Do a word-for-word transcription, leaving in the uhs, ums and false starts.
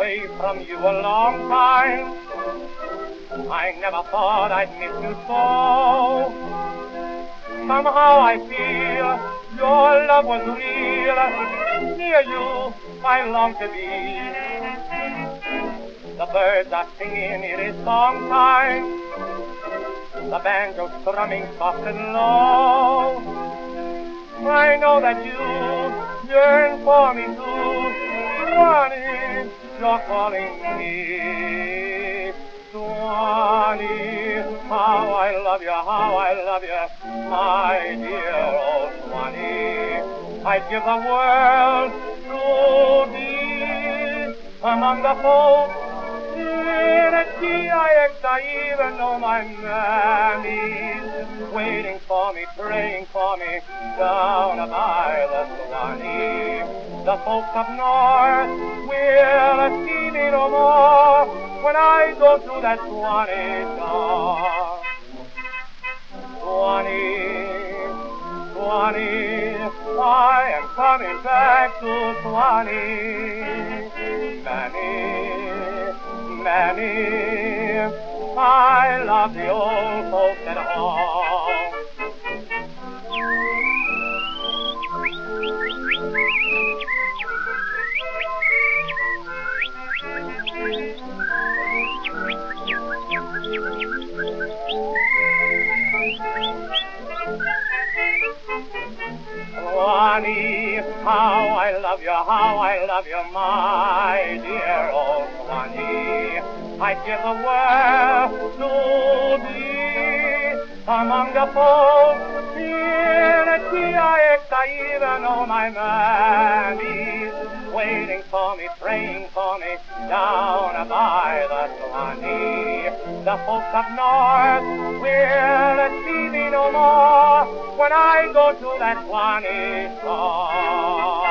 away from you a long time. I never thought I'd miss you so. Somehow I feel your love was real. Near you I long to be. The birds are singing, it is song time. The banjo strumming soft and low. I know that you yearn for me too. Swanee, you're calling me. Swanee, how I love you, how I love you, my dear old Swanee. I'd give the world to be among the folks in a T I X. I even know my mammy's waiting for me, praying for me down by the Swanee. The folks up north will see me no more when I go through that Swanee door. Swanee, Swanee, I am coming back to Swanee. Mammy, Mammy, I love the old folks at home. Swanee, how I love you, how I love you, my dear old Swanee. I'd give the world to be among the folks in a T I X. I even know my mammy's waiting for me, praying for me down by the Swanee. The folks up north will see me no more when I go to that Swanee shore.